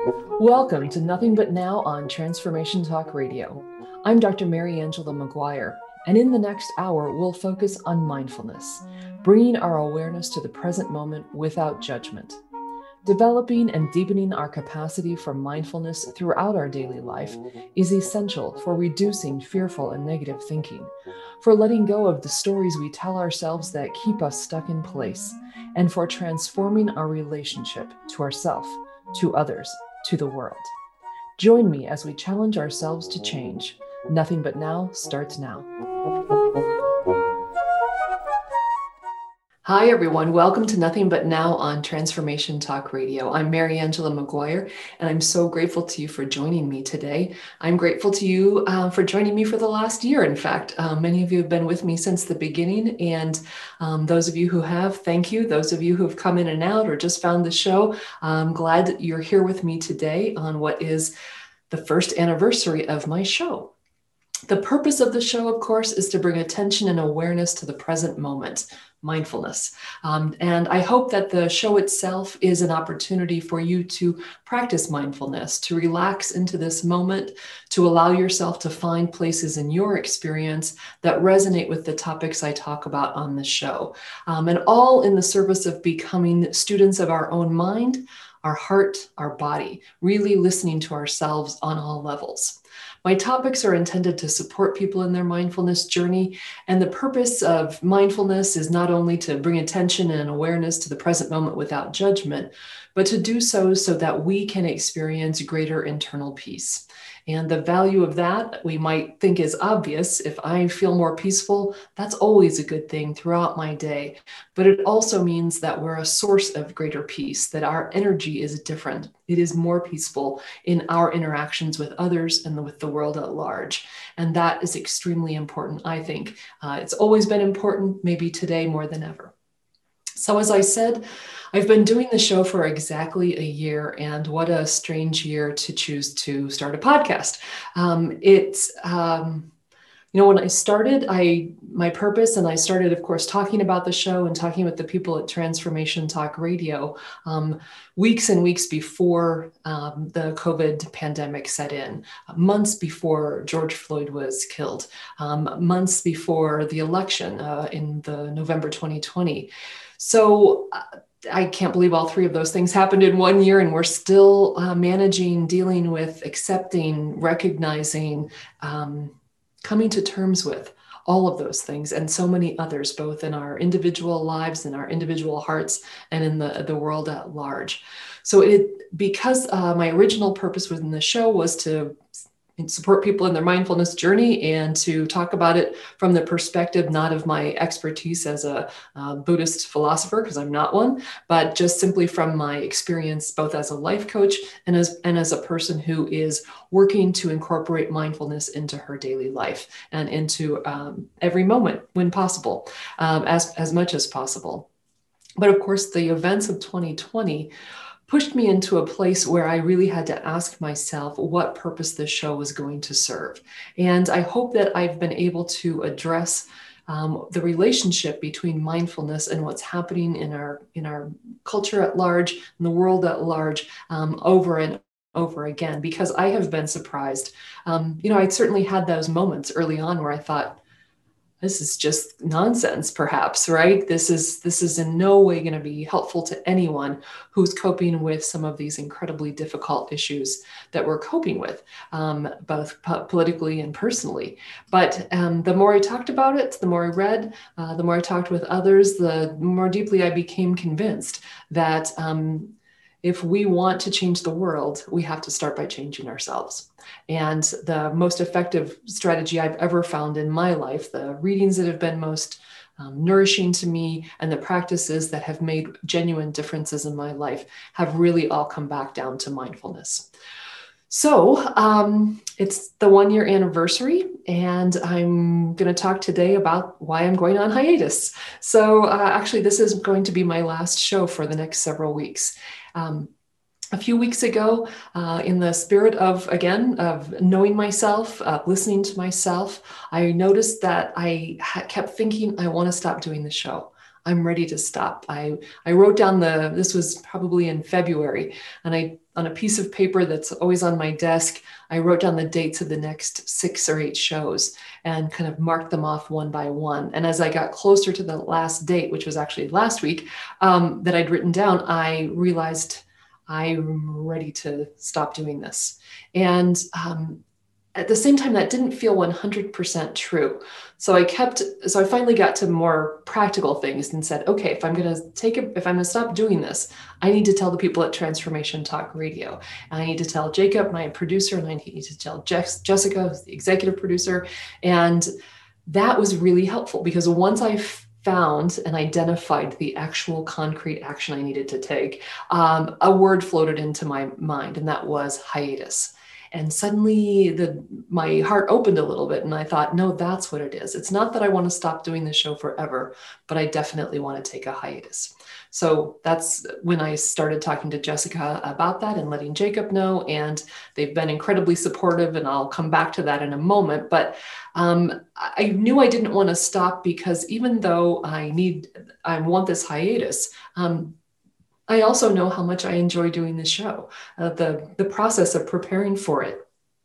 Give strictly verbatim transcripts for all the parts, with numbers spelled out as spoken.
Welcome to Nothing But Now on Transformation Talk Radio. I'm Doctor Mary Angela McGuire, and in the next hour, we'll focus on mindfulness, bringing our awareness to the present moment without judgment. Developing and deepening our capacity for mindfulness throughout our daily life is essential for reducing fearful and negative thinking, for letting go of the stories we tell ourselves that keep us stuck in place, and for transforming our relationship to ourselves, to others, to the world. Join me as we challenge ourselves to change. Nothing But Now starts now. Hi, everyone. Welcome to Nothing But Now on Transformation Talk Radio. I'm Mary Angela McGuire, and I'm so grateful to you for joining me today. I'm grateful to you uh, for joining me for the last year. In fact, uh, many of you have been with me since the beginning, and um, those of you who have, thank you. Those of you who have come in and out or just found the show, I'm glad that you're here with me today on what is the first anniversary of my show. The purpose of the show, of course, is to bring attention and awareness to the present moment, mindfulness. Um, and I hope that the show itself is an opportunity for you to practice mindfulness, to relax into this moment, to allow yourself to find places in your experience that resonate with the topics I talk about on the show. Um, and all in the service of becoming students of our own mind, our heart, our body, really listening to ourselves on all levels. My topics are intended to support people in their mindfulness journey, and the purpose of mindfulness is not only to bring attention and awareness to the present moment without judgment, but to do so so that we can experience greater internal peace. And the value of that we might think is obvious. If I feel more peaceful, that's always a good thing throughout my day. But it also means that we're a source of greater peace, that our energy is different. It is more peaceful in our interactions with others and with the world at large. And that is extremely important, I think. Uh, it's always been important, maybe today more than ever. So as I said, I've been doing the show for exactly a year, and what a strange year to choose to start a podcast. Um, it's, um, you know, when I started, I my purpose, and I started, of course, talking about the show and talking with the people at Transformation Talk Radio um, weeks and weeks before um, the COVID pandemic set in, months before George Floyd was killed, um, months before the election uh, in the November twenty twenty. So uh, I can't believe all three of those things happened in one year, and we're still uh, managing, dealing with, accepting, recognizing, um, coming to terms with all of those things and so many others, both in our individual lives, in our individual hearts, and in the, the world at large. So it, because uh, my original purpose within the show was to support people in their mindfulness journey and to talk about it from the perspective, not of my expertise as a uh, Buddhist philosopher, because I'm not one, but just simply from my experience, both as a life coach and as, and as a person who is working to incorporate mindfulness into her daily life and into um, every moment when possible, um, as, as much as possible. But of course, the events of twenty twenty pushed me into a place where I really had to ask myself what purpose this show was going to serve. And I hope that I've been able to address um, the relationship between mindfulness and what's happening in our, in our culture at large, in the world at large, um, over and over again, because I have been surprised. Um, you know, I certainly had those moments early on where I thought, this is just nonsense, perhaps, right? This is this is in no way going to be helpful to anyone who's coping with some of these incredibly difficult issues that we're coping with, um, both po- politically and personally. But um, the more I talked about it, the more I read, uh, the more I talked with others, the more deeply I became convinced that um, if we want to change the world, we have to start by changing ourselves. And the most effective strategy I've ever found in my life, the readings that have been most um, nourishing to me, and the practices that have made genuine differences in my life have really all come back down to mindfulness. So um, it's the one year anniversary, and I'm going to talk today about why I'm going on hiatus. So uh, actually, this is going to be my last show for the next several weeks. Um, a few weeks ago, uh, in the spirit of, again, of knowing myself, uh, listening to myself, I noticed that I ha- kept thinking, I want to stop doing the show. I'm ready to stop. I, I wrote down the, this was probably in February, and I, on a piece of paper that's always on my desk, I wrote down the dates of the next six or eight shows and kind of marked them off one by one. And as I got closer to the last date, which was actually last week, um, that I'd written down, I realized I'm ready to stop doing this. And um, at the same time, that didn't feel one hundred percent true. So I kept, so I finally got to more practical things and said, okay, if I'm going to take it, if I'm going to stop doing this, I need to tell the people at Transformation Talk Radio. And I need to tell Jacob, my producer, and I need to tell Jess, Jessica, the executive producer. And that was really helpful, because once I found and identified the actual concrete action I needed to take, um, a word floated into my mind, and that was hiatus. And suddenly the, my heart opened a little bit, and I thought, no, that's what it is. It's not that I want to stop doing the show forever, but I definitely want to take a hiatus. So that's when I started talking to Jessica about that and letting Jacob know, and they've been incredibly supportive, and I'll come back to that in a moment. But um, I knew I didn't want to stop, because even though I need, I want this hiatus, um, I also know how much I enjoy doing the show. Uh, the, the process of preparing for it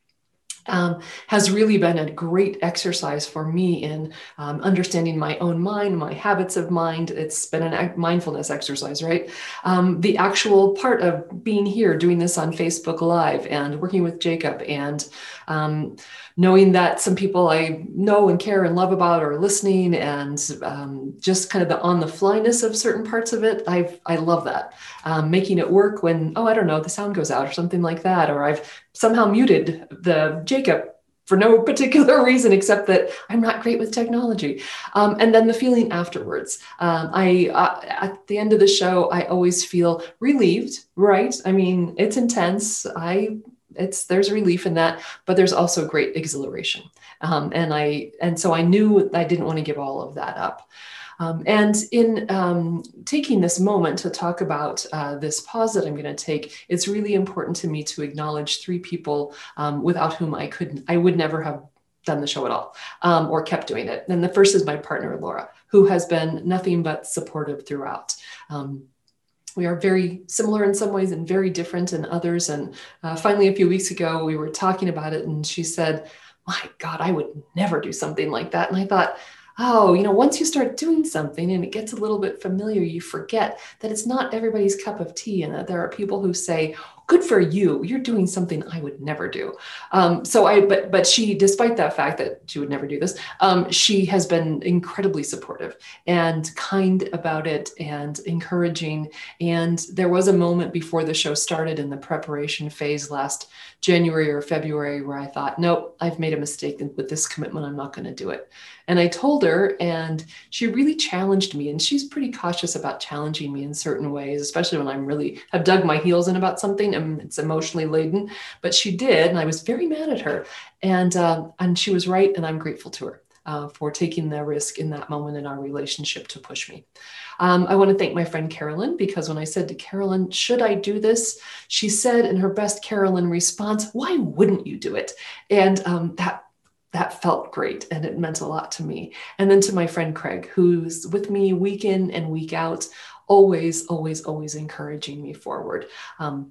um, has really been a great exercise for me in um, understanding my own mind, my habits of mind. It's been a mindfulness exercise, right? Um, the actual part of being here, doing this on Facebook Live and working with Jacob, and um, knowing that some people I know and care and love about are listening, and um, just kind of the on the flyness of certain parts of it. I I love that. Um, making it work when, oh, I don't know, the sound goes out or something like that, or I've somehow muted the Jacob for no particular reason except that I'm not great with technology. Um, and then the feeling afterwards. Um, I uh, at the end of the show, I always feel relieved, right? I mean, it's intense. I It's there's relief in that, but there's also great exhilaration. Um, and I and so I knew I didn't want to give all of that up. Um, and in um, taking this moment to talk about uh, this pause that I'm going to take, it's really important to me to acknowledge three people um, without whom I couldn't, I would never have done the show at all, um, or kept doing it. And the first is my partner, Laura, who has been nothing but supportive throughout. Um, We are very similar in some ways and very different in others. And uh, finally, a few weeks ago, we were talking about it, and she said, my God, I would never do something like that. And I thought, oh, you know, once you start doing something and it gets a little bit familiar, you forget that it's not everybody's cup of tea, and that there are people who say, good for you, you're doing something I would never do. Um, so I, but, but she, despite that fact that she would never do this, um, she has been incredibly supportive and kind about it and encouraging. And there was a moment before the show started in the preparation phase last January or February where I thought, nope, I've made a mistake with this commitment. I'm not going to do it. And I told her, and she really challenged me. And she's pretty cautious about challenging me in certain ways, especially when I'm really have dug my heels in about something and it's emotionally laden. But she did, and I was very mad at her. And uh, and she was right, and I'm grateful to her uh, for taking the risk in that moment in our relationship to push me. Um, I want to thank my friend Carolyn, because when I said to Carolyn, should I do this? She said in her best Carolyn response, why wouldn't you do it? And um, that That felt great, and it meant a lot to me. And then to my friend Craig, who's with me week in and week out, always, always, always encouraging me forward. Um,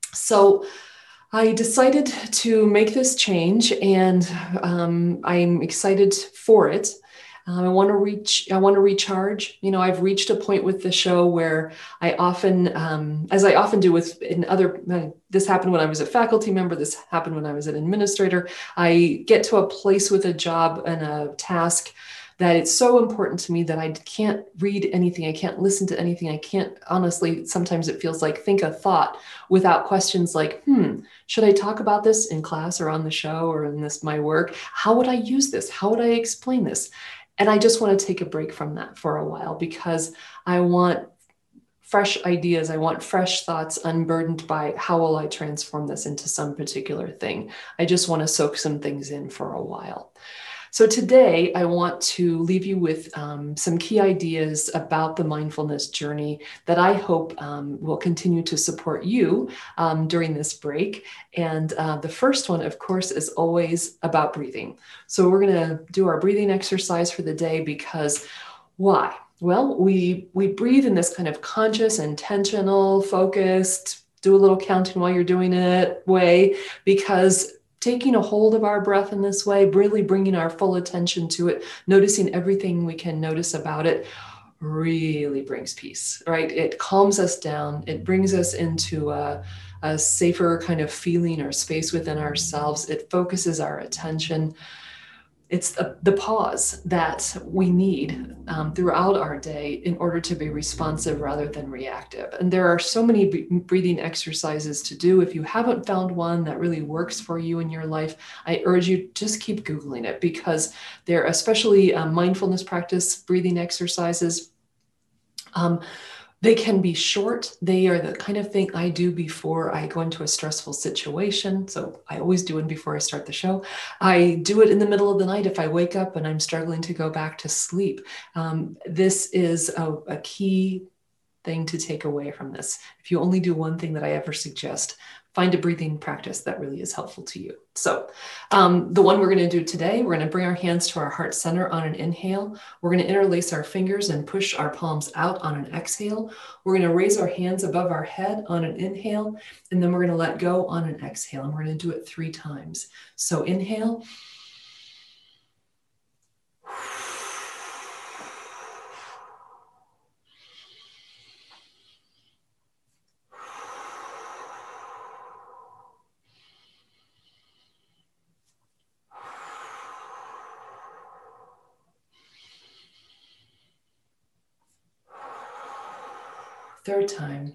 so I decided to make this change, and um, I'm excited for it. Uh, I want to reach, I want to recharge. You know, I've reached a point with the show where I often, um, as I often do with in other, uh, this happened when I was a faculty member, this happened when I was an administrator. I get to a place with a job and a task that it's so important to me that I can't read anything. I can't listen to anything. I can't, honestly, sometimes it feels like think a thought without questions like, hmm, should I talk about this in class or on the show or in this, my work? How would I use this? How would I explain this? And I just want to take a break from that for a while, because I want fresh ideas. I want fresh thoughts unburdened by how will I transform this into some particular thing. I just want to soak some things in for a while. So today I want to leave you with um, some key ideas about the mindfulness journey that I hope um, will continue to support you um, during this break. And uh, the first one, of course, is always about breathing. So we're going to do our breathing exercise for the day, because why? Well, we we breathe in this kind of conscious, intentional, focused, do a little counting while you're doing it way, because taking a hold of our breath in this way, really bringing our full attention to it, noticing everything we can notice about it, really brings peace, right? It calms us down. It brings us into a, a safer kind of feeling or space within ourselves. It focuses our attention. It's the, the pause that we need um, throughout our day in order to be responsive rather than reactive. And there are so many b- breathing exercises to do. If you haven't found one that really works for you in your life, I urge you just keep Googling it, because they're especially uh, mindfulness practice breathing exercises. Um, They can be short. They are the kind of thing I do before I go into a stressful situation. So I always do it before I start the show. I do it in the middle of the night if I wake up and I'm struggling to go back to sleep. Um, this is a, a key thing to take away from this. If you only do one thing that I ever suggest, find a breathing practice that really is helpful to you. So um, the one we're going to do today, we're going to bring our hands to our heart center on an inhale. We're going to interlace our fingers and push our palms out on an exhale. We're going to raise our hands above our head on an inhale, and then we're going to let go on an exhale. And we're going to do it three times. So inhale. Third time.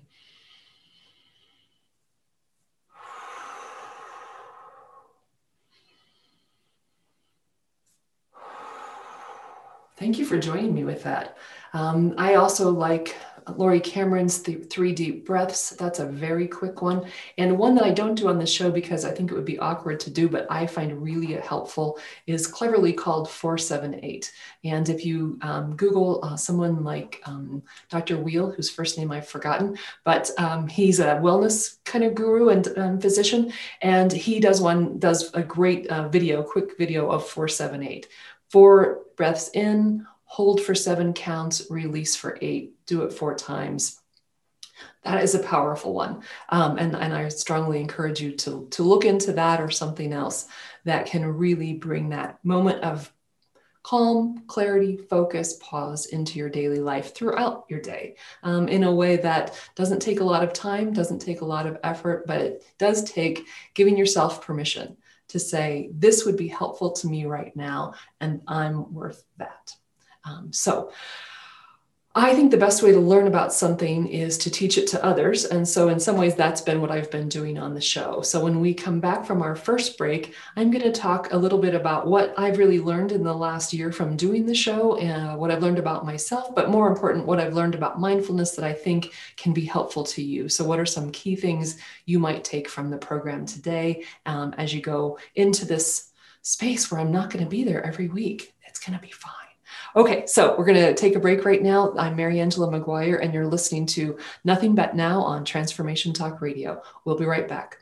Thank you for joining me with that. Um, I also like Laurie Cameron's th- three deep breaths. That's a very quick one. And one that I don't do on the show because I think it would be awkward to do, but I find really helpful, is cleverly called four seven eight. And if you um, Google uh, someone like um, Doctor Wheel, whose first name I've forgotten, but um, he's a wellness kind of guru and um, physician. And he does one, does a great uh, video, quick video of four seven eight. Four breaths in, hold for seven counts, release for eight, do it four times. That is a powerful one. Um, and, and I strongly encourage you to, to look into that or something else that can really bring that moment of calm, clarity, focus, pause into your daily life throughout your day um, in a way that doesn't take a lot of time, doesn't take a lot of effort, but it does take giving yourself permission to say, this would be helpful to me right now, and I'm worth that. Um, so I think the best way to learn about something is to teach it to others. And so in some ways, that's been what I've been doing on the show. So when we come back from our first break, I'm going to talk a little bit about what I've really learned in the last year from doing the show and what I've learned about myself, but more important, what I've learned about mindfulness that I think can be helpful to you. So what are some key things you might take from the program today um, as you go into this space where I'm not going to be there every week? It's going to be fine. Okay, so we're going to take a break right now. I'm Mary Angela McGuire, and you're listening to Nothing But Now on Transformation Talk Radio. We'll be right back.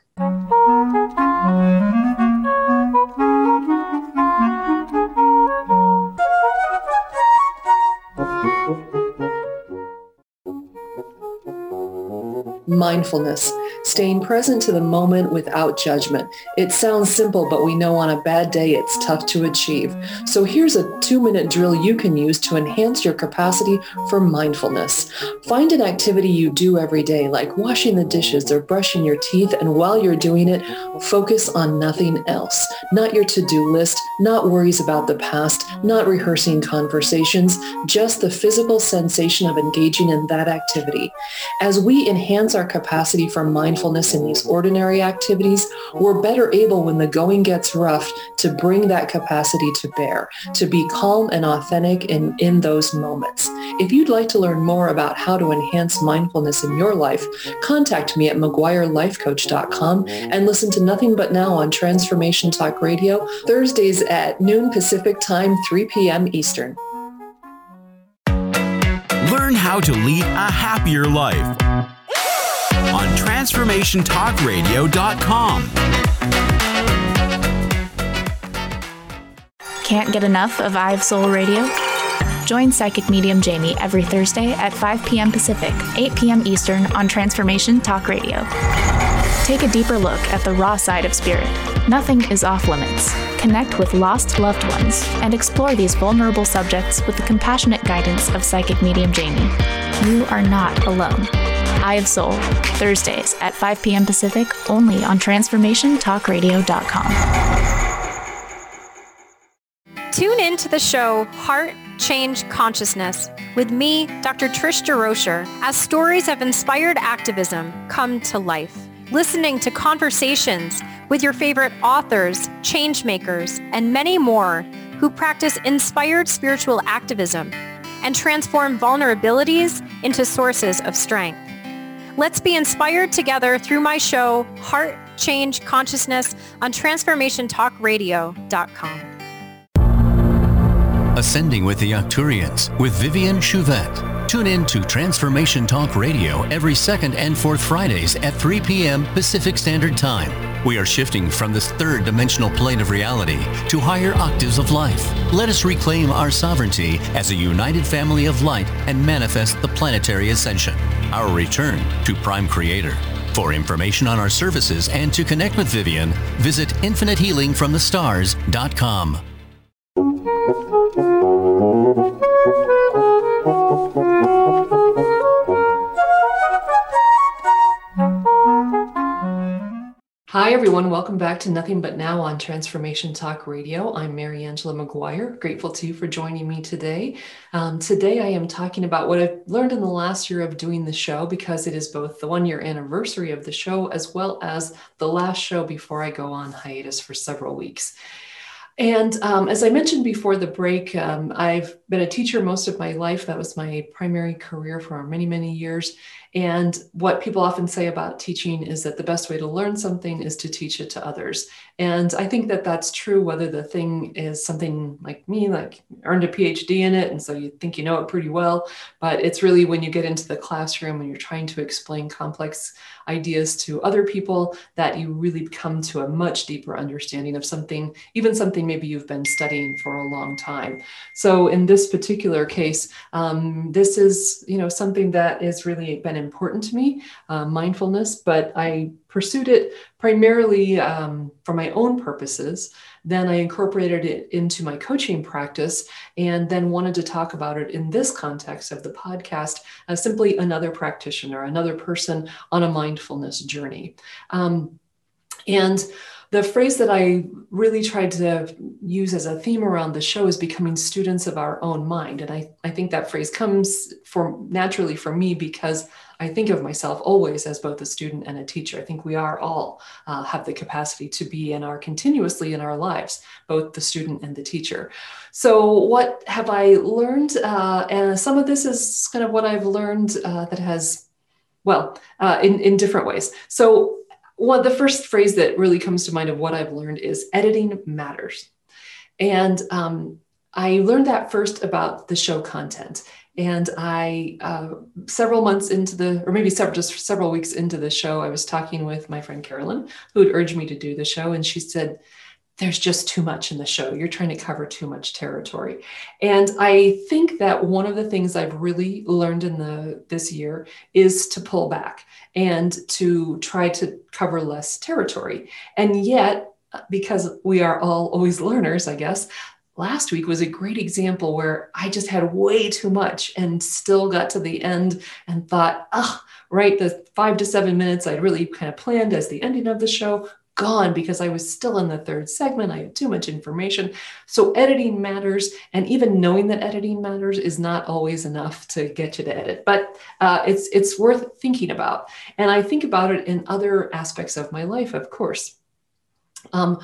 Mindfulness, staying present to the moment without judgment. It sounds simple, but we know on a bad day it's tough to achieve. So here's a two-minute drill you can use to enhance your capacity for mindfulness. Find an activity you do every day, like washing the dishes or brushing your teeth, and while you're doing it, focus on nothing else. Not your to-do list, not worries about the past, not rehearsing conversations, just the physical sensation of engaging in that activity. As we enhance our capacity for mindfulness in these ordinary activities, we're better able when the going gets rough to bring that capacity to bear, to be calm and authentic in, in those moments. If you'd like to learn more about how to enhance mindfulness in your life, contact me at mcguire life coach dot com and listen to Nothing But Now on Transformation Talk Radio, Thursdays at noon Pacific Time, three p.m. Eastern. Learn how to lead a happier life on transformation talk radio dot com. Can't get enough of I've Soul Radio? Join Psychic Medium Jamie every Thursday at five p.m. Pacific, eight p.m. Eastern on Transformation Talk Radio. Take a deeper look at the raw side of spirit. Nothing is off limits. Connect with lost loved ones and explore these vulnerable subjects with the compassionate guidance of Psychic Medium Jamie. You are not alone. Eye of Soul, Thursdays at five p.m. Pacific, only on transformation talk radio dot com. Tune in to the show Heart Change Consciousness with me, Doctor Trish DeRocher, as stories of inspired activism come to life. Listening to conversations with your favorite authors, change makers, and many more who practice inspired spiritual activism and transform vulnerabilities into sources of strength. Let's be inspired together through my show, Heart Change Consciousness, on transformation talk radio dot com. Ascending with the Arcturians with Vivian Chouvette. Tune in to Transformation Talk Radio every second and fourth Fridays at three p.m. Pacific Standard Time. We are shifting from this third dimensional plane of reality to higher octaves of life. Let us reclaim our sovereignty as a united family of light and manifest the planetary ascension. Our return to Prime Creator. For information on our services and to connect with Vivian, visit infinite healing from the stars dot com. Hi, everyone. Welcome back to Nothing But Now on Transformation Talk Radio. I'm Mary Angela McGuire. Grateful to you for joining me today. Um, today, I am talking about what I've learned in the last year of doing the show, because it is both the one-year anniversary of the show as well as the last show before I go on hiatus for several weeks. And um, as I mentioned before the break, um, I've been a teacher most of my life. That was my primary career for many, many years. And what people often say about teaching is that the best way to learn something is to teach it to others. And I think that that's true, whether the thing is something like me, like earned a P H D in it, and so you think you know it pretty well. But it's really when you get into the classroom and you're trying to explain complex ideas to other people that you really come to a much deeper understanding of something, even something maybe you've been studying for a long time. So in this particular case, um, this is, you know, something that has really been important to me, uh, mindfulness, but I pursued it primarily um, for my own purposes. Then I incorporated it into my coaching practice and then wanted to talk about it in this context of the podcast as simply another practitioner, another person on a mindfulness journey. Um, and the phrase that I really tried to use as a theme around the show is becoming students of our own mind. And I, I think that phrase comes for naturally for me because I think of myself always as both a student and a teacher. I think we are all uh, have the capacity to be and are continuously in our lives, both the student and the teacher. So what have I learned? Uh, and some of this is kind of what I've learned uh, that has, well, uh, in, in different ways. So Well, the first phrase that really comes to mind of what I've learned is editing matters. And um, I learned that first about the show content. And I, uh, several months into the, or maybe several, just several weeks into the show, I was talking with my friend Carolyn, who had urged me to do the show. And she said, there's just too much in the show. You're trying to cover too much territory. And I think that one of the things I've really learned in the this year is to pull back and to try to cover less territory. And yet, because we are all always learners, I guess, last week was a great example where I just had way too much and still got to the end and thought, oh, right, the five to seven minutes I'd really kind of planned as the ending of the show, gone because I was still in the third segment. I had too much information. So editing matters. And even knowing that editing matters is not always enough to get you to edit, but uh, it's, it's worth thinking about. And I think about it in other aspects of my life, of course. Um,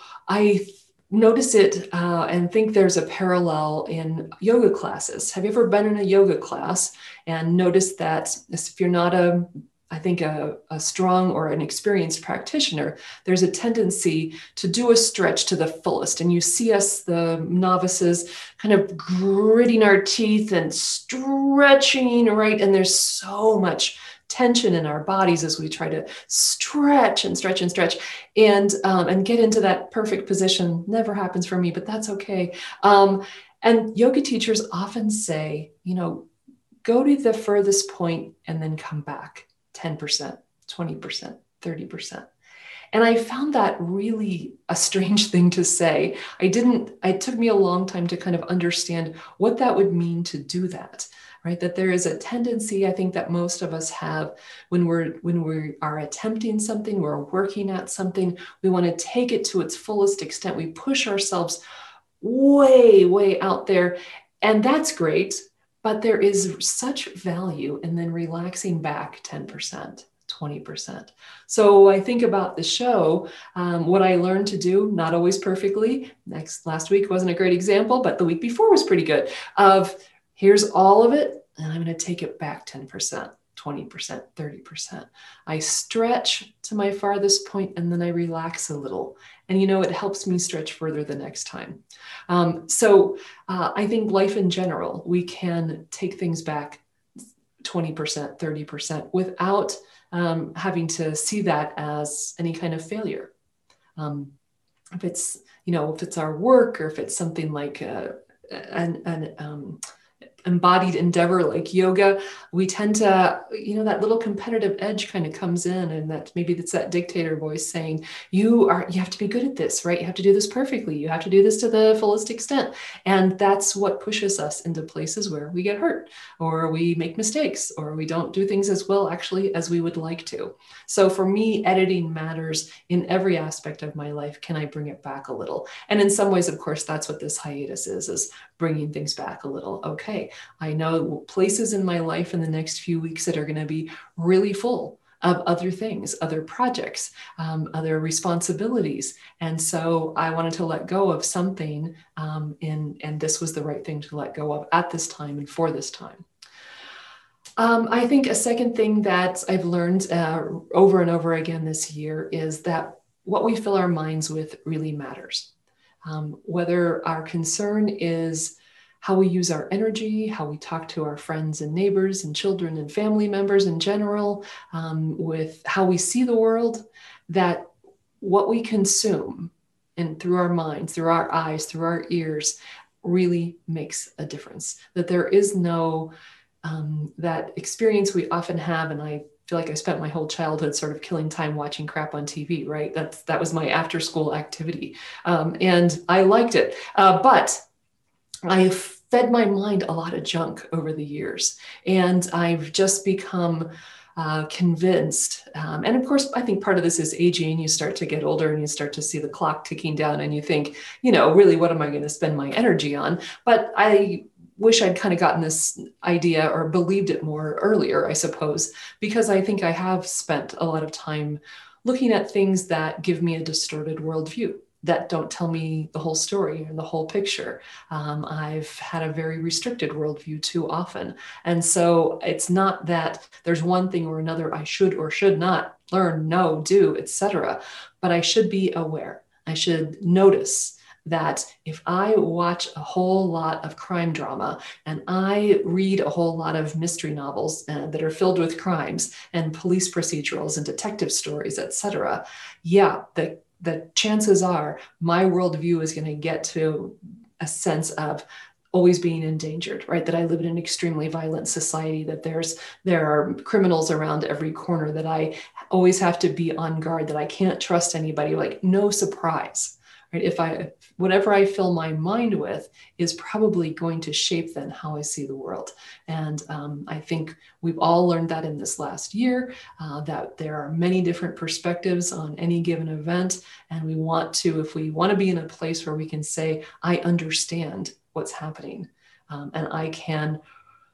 I notice it uh, and think there's a parallel in yoga classes. Have you ever been in a yoga class and noticed that if you're not a I think a, a strong or an experienced practitioner, there's a tendency to do a stretch to the fullest. And you see us, the novices, kind of gritting our teeth and stretching, right? And there's so much tension in our bodies as we try to stretch and stretch and stretch and, um, and get into that perfect position. Never happens for me, but that's okay. Um, And yoga teachers often say, you know, go to the furthest point and then come back ten percent, twenty percent, thirty percent. And I found that really a strange thing to say. I didn't, it took me a long time to kind of understand what that would mean to do that, right? That there is a tendency, I think, that most of us have when we're, when we are attempting something, we're working at something, we want to take it to its fullest extent. We push ourselves way, way out there. And that's great, but there is such value in then relaxing back ten percent. twenty percent. So I think about the show, um, what I learned to do, not always perfectly. Next, last week wasn't a great example, but the week before was pretty good, of here's all of it, and I'm going to take it back ten percent, twenty percent, thirty percent. I stretch to my farthest point, and then I relax a little. And, you know, it helps me stretch further the next time. Um, so uh, I think life in general, we can take things back twenty percent, thirty percent without Um, having to see that as any kind of failure. Um, if it's, you know, if it's our work, or if it's something like uh, an, an um, embodied endeavor like yoga, we tend to, you know, that little competitive edge kind of comes in, and that maybe it's that dictator voice saying, you are, you have to be good at this, right? You have to do this perfectly. You have to do this to the fullest extent. And that's what pushes us into places where we get hurt, or we make mistakes, or we don't do things as well actually as we would like to. So for me, editing matters in every aspect of my life. Can I bring it back a little? And in some ways, of course, that's what this hiatus is, is bringing things back a little. Okay, I know places in my life in the next few weeks that are going to be really full of other things, other projects, um, other responsibilities. And so I wanted to let go of something, um, and, and this was the right thing to let go of at this time and for this time. Um, I think a second thing that I've learned uh, over and over again this year is that what we fill our minds with really matters. Um, whether our concern is how we use our energy, how we talk to our friends and neighbors and children and family members in general, um, with how we see the world, that what we consume and through our minds, through our eyes, through our ears, really makes a difference. That there is no, um, that experience we often have, and I feel like I spent my whole childhood sort of killing time watching crap on T V, right? That's, that was my after school activity. Um, and I liked it, uh, but I've fed my mind a lot of junk over the years, and I've just become uh, convinced. Um, and of course, I think part of this is aging. You start to get older and you start to see the clock ticking down, and you think, you know, really, what am I going to spend my energy on? But I wish I'd kind of gotten this idea or believed it more earlier, I suppose, because I think I have spent a lot of time looking at things that give me a distorted worldview, that don't tell me the whole story and the whole picture. Um, I've had a very restricted worldview too often. And so it's not that there's one thing or another I should or should not learn, know, do, et cetera, but I should be aware. I should notice that if I watch a whole lot of crime drama and I read a whole lot of mystery novels uh, that are filled with crimes and police procedurals and detective stories, et cetera, yeah, the the chances are my worldview is going to get to a sense of always being endangered, right? That I live in an extremely violent society, that there's there are criminals around every corner, that I always have to be on guard, that I can't trust anybody, like no surprise, right? If I, whatever I fill my mind with is probably going to shape then how I see the world. And um, I think we've all learned that in this last year, uh, that there are many different perspectives on any given event. And we want to, if we want to be in a place where we can say, I understand what's happening, um, and I can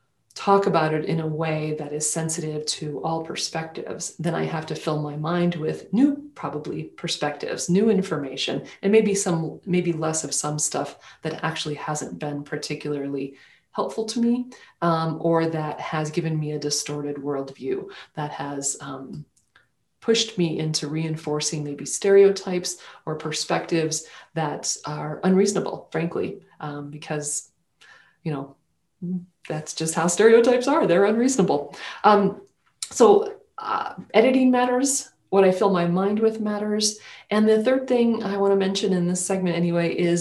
talk about it in a way that is sensitive to all perspectives, then I have to fill my mind with new, probably perspectives, new information, and maybe some, maybe less of some stuff that actually hasn't been particularly helpful to me, um, or that has given me a distorted worldview, that has um, pushed me into reinforcing maybe stereotypes or perspectives that are unreasonable, frankly, um, because, you know, that's just how stereotypes are. They're unreasonable. Um, so uh, editing matters. What I fill my mind with matters. And the third thing I want to mention in this segment anyway is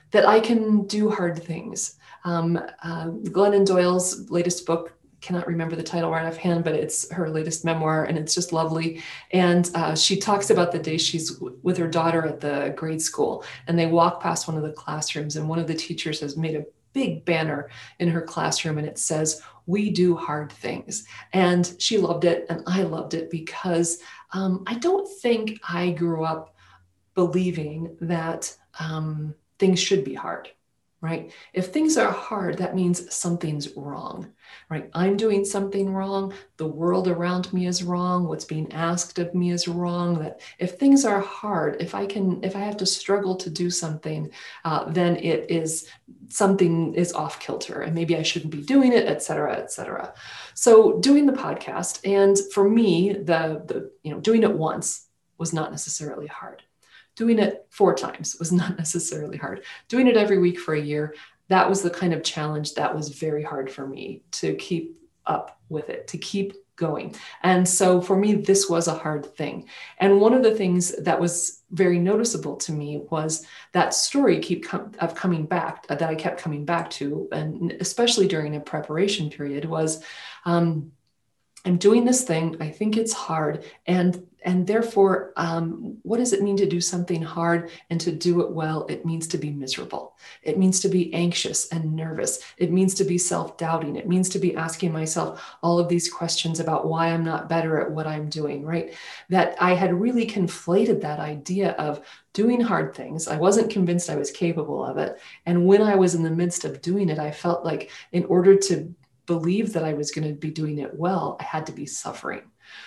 that I can do hard things. Um, uh, Glennon Doyle's latest book, cannot remember the title right offhand, but it's her latest memoir, and it's just lovely. And uh, she talks about the day she's w- with her daughter at the grade school, and they walk past one of the classrooms, and one of the teachers has made a big banner in her classroom, and it says, "We do hard things." And she loved it, and I loved it, because um, I don't think I grew up believing that um, things should be hard. Right? If things are hard, that means something's wrong, right? I'm doing something wrong. The world around me is wrong. What's being asked of me is wrong. That if things are hard, if I can, if I have to struggle to do something, uh, then it is something is off kilter, and maybe I shouldn't be doing it, et cetera, et cetera. So doing the podcast, and for me, the the you know doing it once was not necessarily hard. Doing it four times was not necessarily hard. Doing it every week for a year, that was the kind of challenge that was very hard for me to keep up with it, to keep going. And so for me, this was a hard thing. And one of the things that was very noticeable to me was that story keep com- of coming back, that I kept coming back to, and especially during a preparation period, was um, I'm doing this thing. I think it's hard. And And therefore, um, what does it mean to do something hard and to do it well? It means to be miserable. It means to be anxious and nervous. It means to be self-doubting. It means to be asking myself all of these questions about why I'm not better at what I'm doing, right? That I had really conflated that idea of doing hard things. I wasn't convinced I was capable of it. And when I was in the midst of doing it, I felt like in order to believe that I was going to be doing it well, I had to be suffering.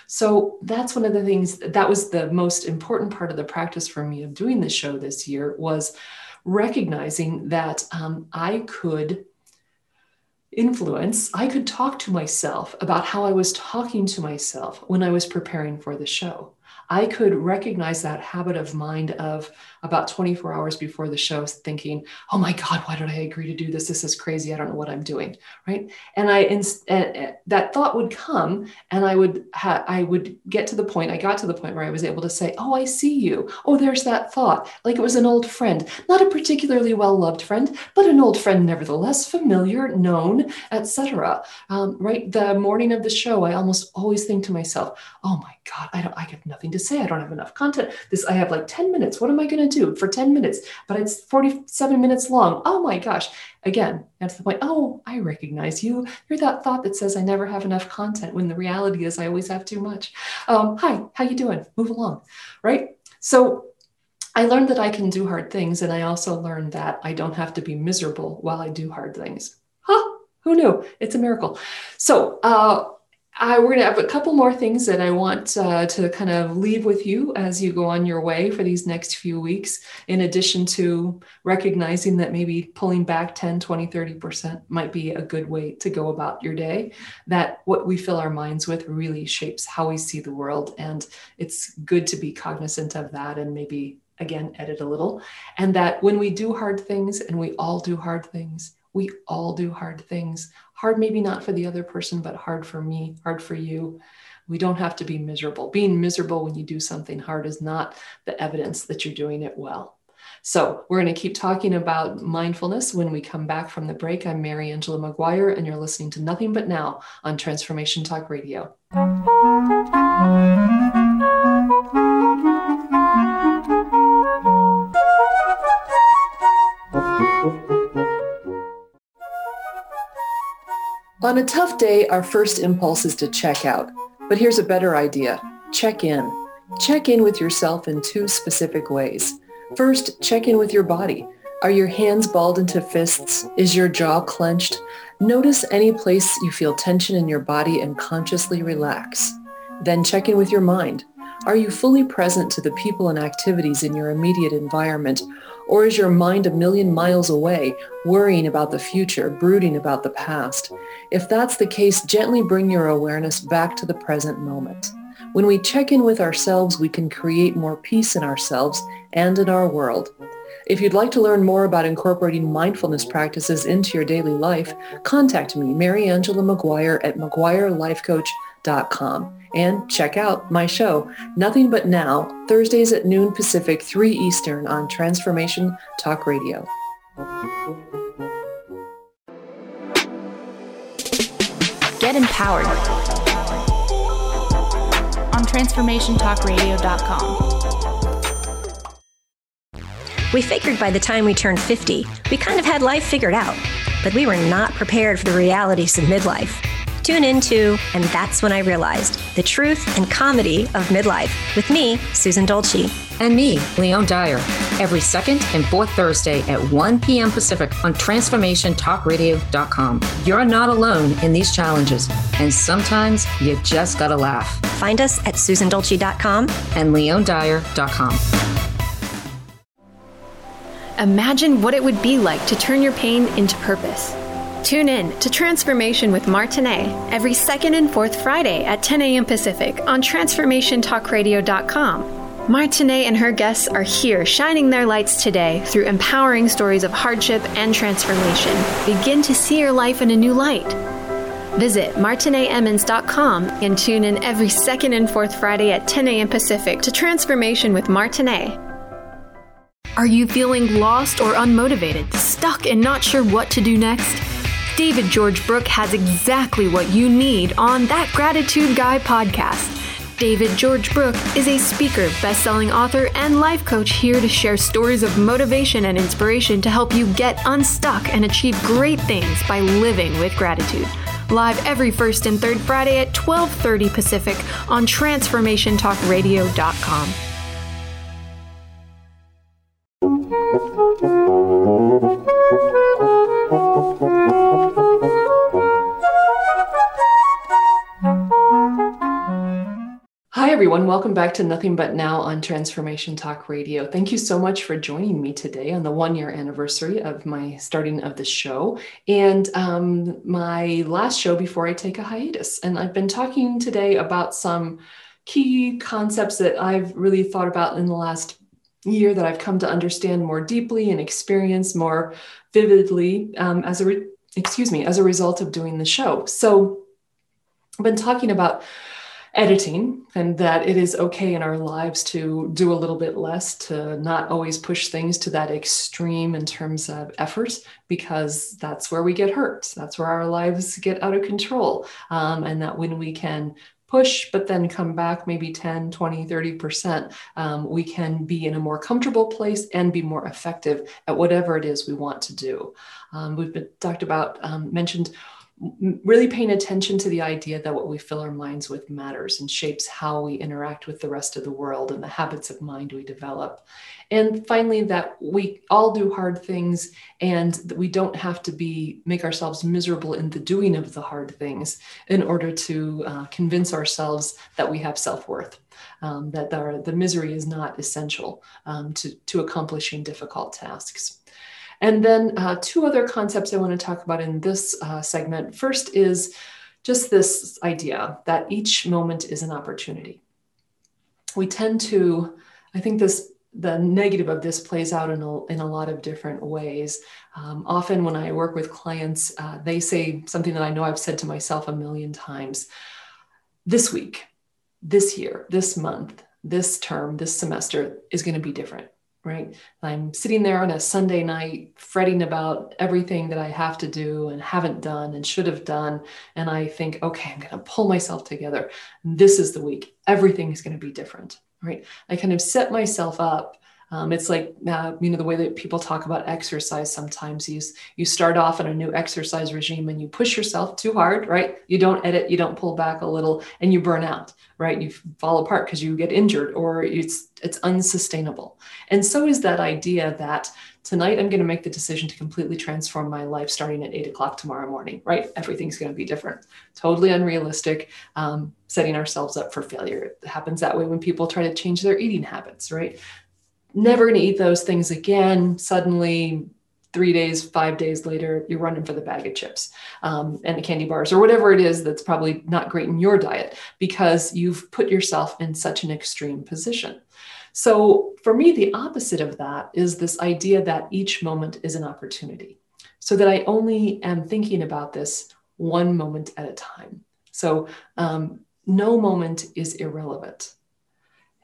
So that's one of the things, that was the most important part of the practice for me of doing the show this year, was recognizing that um, I could influence, I could talk to myself about how I was talking to myself when I was preparing for the show. I could recognize that habit of mind of about twenty-four hours before the show thinking, oh my God, why did I agree to do this? This is crazy. I don't know what I'm doing, right? And I and that thought would come, and I would ha- I would get to the point, I got to the point where I was able to say, oh, I see you. Oh, there's that thought. Like it was an old friend, not a particularly well-loved friend, but an old friend nevertheless, familiar, known, et cetera. Um, right? The morning of the show, I almost always think to myself, oh my God, I don't, I have nothing to say. I don't have enough content. This, I have like ten minutes. What am I going to do for ten minutes? But it's forty-seven minutes long. Oh my gosh. Again, that's the point. Oh, I recognize you. You're that thought that says I never have enough content, when the reality is I always have too much. Um, hi, how you doing? Move along, right? So I learned that I can do hard things. And I also learned that I don't have to be miserable while I do hard things. Huh? Who knew? It's a miracle. So, uh, I, we're going to have a couple more things that I want uh, to kind of leave with you as you go on your way for these next few weeks, in addition to recognizing that maybe pulling back ten, twenty, thirty percent might be a good way to go about your day, that what we fill our minds with really shapes how we see the world. And it's good to be cognizant of that, and maybe, again, edit a little. And that when we do hard things, and we all do hard things, we all do hard things. Hard, maybe not for the other person, but hard for me, hard for you. We don't have to be miserable. Being miserable when you do something hard is not the evidence that you're doing it well. So we're going to keep talking about mindfulness when we come back from the break. I'm Mary Angela McGuire, and you're listening to Nothing But Now on Transformation Talk Radio. On a tough day, our first impulse is to check out. But here's a better idea. Check in. Check in with yourself in two specific ways. First, check in with your body. Are your hands balled into fists? Is your jaw clenched? Notice any place you feel tension in your body and consciously relax. Then check in with your mind. Are you fully present to the people and activities in your immediate environment? Or is your mind a million miles away, worrying about the future, brooding about the past? If that's the case, gently bring your awareness back to the present moment. When we check in with ourselves, we can create more peace in ourselves and in our world. If you'd like to learn more about incorporating mindfulness practices into your daily life, contact me, Mary Angela McGuire, at mcguire life coach dot com. And check out my show, Nothing But Now, Thursdays at noon Pacific, three Eastern on Transformation Talk Radio. Get empowered on transformation talk radio dot com. We figured by the time we turned fifty, we kind of had life figured out, but we were not prepared for the realities of midlife. Tune into And That's When I Realized, the truth and comedy of midlife, with me, Susan Dolce. And me, Leon Dyer, every second and fourth Thursday at one p.m. Pacific on transformation talk radio dot com. You're not alone in these challenges, and sometimes you just gotta laugh. Find us at susan dolce dot com and leon dyer dot com. Imagine what it would be like to turn your pain into purpose. Tune in to Transformation with Martinet every second and fourth Friday at ten a.m. Pacific on transformation talk radio dot com. Martinet and her guests are here shining their lights today through empowering stories of hardship and transformation. Begin to see your life in a new light. Visit martinet emmons dot com and tune in every second and fourth Friday at ten a.m. Pacific to Transformation with Martinet. Are you feeling lost or unmotivated, stuck and not sure what to do next? David George Brooke has exactly what you need on That Gratitude Guy podcast. David George Brooke is a speaker, best-selling author, and life coach here to share stories of motivation and inspiration to help you get unstuck and achieve great things by living with gratitude. Live every first and third Friday at twelve thirty Pacific on transformation talk radio dot com. Hi, everyone. Welcome back to Nothing But Now on Transformation Talk Radio. Thank you so much for joining me today on the one-year anniversary of my starting of the show and um, my last show before I take a hiatus. And I've been talking today about some key concepts that I've really thought about in the last year that I've come to understand more deeply and experience more vividly um, as a re- excuse me as a result of doing the show. So I've been talking about editing and that it is okay in our lives to do a little bit less, to not always push things to that extreme in terms of effort, because that's where we get hurt. That's where our lives get out of control. Um, and that when we can push, but then come back maybe ten, twenty, thirty percent, um, we can be in a more comfortable place and be more effective at whatever it is we want to do. Um, we've been talked about, um, mentioned really paying attention to the idea that what we fill our minds with matters and shapes how we interact with the rest of the world and the habits of mind we develop. And finally, that we all do hard things and that we don't have to be make ourselves miserable in the doing of the hard things in order to uh, convince ourselves that we have self-worth, um, that our, the misery is not essential um, to, to accomplishing difficult tasks. And then uh, two other concepts I want to talk about in this uh, segment. First is just this idea that each moment is an opportunity. We tend to, I think this, the negative of this plays out in a, in a lot of different ways. Um, often when I work with clients, uh, they say something that I know I've said to myself a million times. This week, this year, this month, this term, this semester is going to be different. Right? I'm sitting there on a Sunday night fretting about everything that I have to do and haven't done and should have done. And I think, okay, I'm going to pull myself together. This is the week. Everything is going to be different, right? I kind of set myself up. Um, it's like, uh, you know, the way that people talk about exercise sometimes. You, you start off in a new exercise regime and you push yourself too hard, right? You don't edit, you don't pull back a little, and you burn out, right? You fall apart because you get injured or it's it's unsustainable. And so is that idea that tonight I'm going to make the decision to completely transform my life starting at eight o'clock tomorrow morning, right? Everything's going to be different. Totally unrealistic, um, setting ourselves up for failure. It happens that way when people try to change their eating habits, right? Never going to eat those things again. Suddenly, three days, five days later, you're running for the bag of chips um, and the candy bars or whatever it is that's probably not great in your diet because you've put yourself in such an extreme position. So for me, the opposite of that is this idea that each moment is an opportunity, so that I only am thinking about this one moment at a time. So um, no moment is irrelevant.